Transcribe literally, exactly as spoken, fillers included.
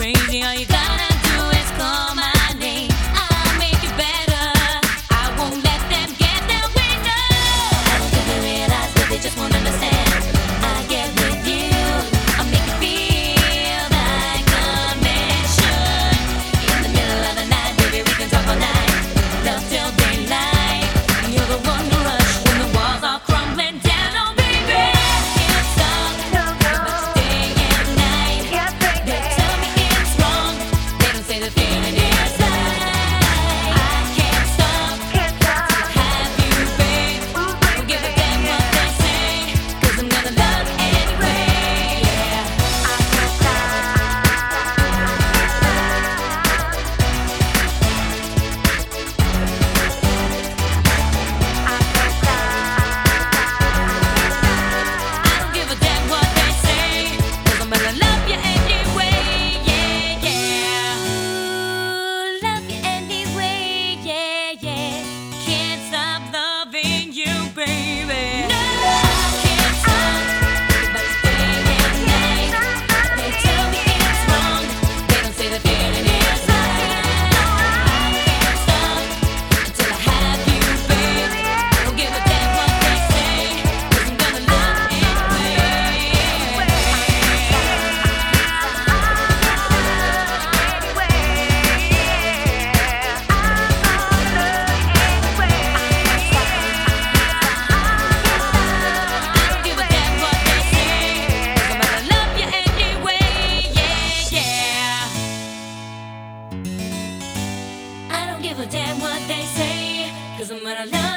crazy. All you gotta do is call my name. I'll make it better. I won't let them get their way. No, I don't think they realize that they just won't understand. I get with you, I'll make it feel like a mission. In the middle of the night, baby, we can talk all night. Love till daylight. You're the one to rush when the walls are crumbling down. Oh, baby, can't stop. But stay at night. They tell me it's wrong. They don't say the feeling is right. I can't stop till I have you, babe. Don't give a damn what they say, 'cause I'm gonna love anyway. Yeah, I can't I don't give a damn what they say, 'cause I'm gonna love you anyway. Yeah, yeah. Ooh, love you anyway. Yeah, yeah. Can't stop loving you, baby. No, I can't stop. But stay at night. They tell me it's wrong. They don't say the feeling is right. I can't stop until I have you, babe. Don't give a damn what they say, 'cause I'm gonna love I don't give a damn what they say, 'cause I'm gonna love you anyway. Yeah, yeah. I don't give a damn what they say, 'cause I'm gonna love